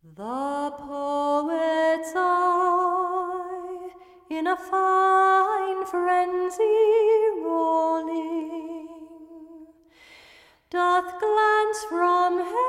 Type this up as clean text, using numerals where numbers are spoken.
The poet's eye, in a fine frenzy rolling, doth glance from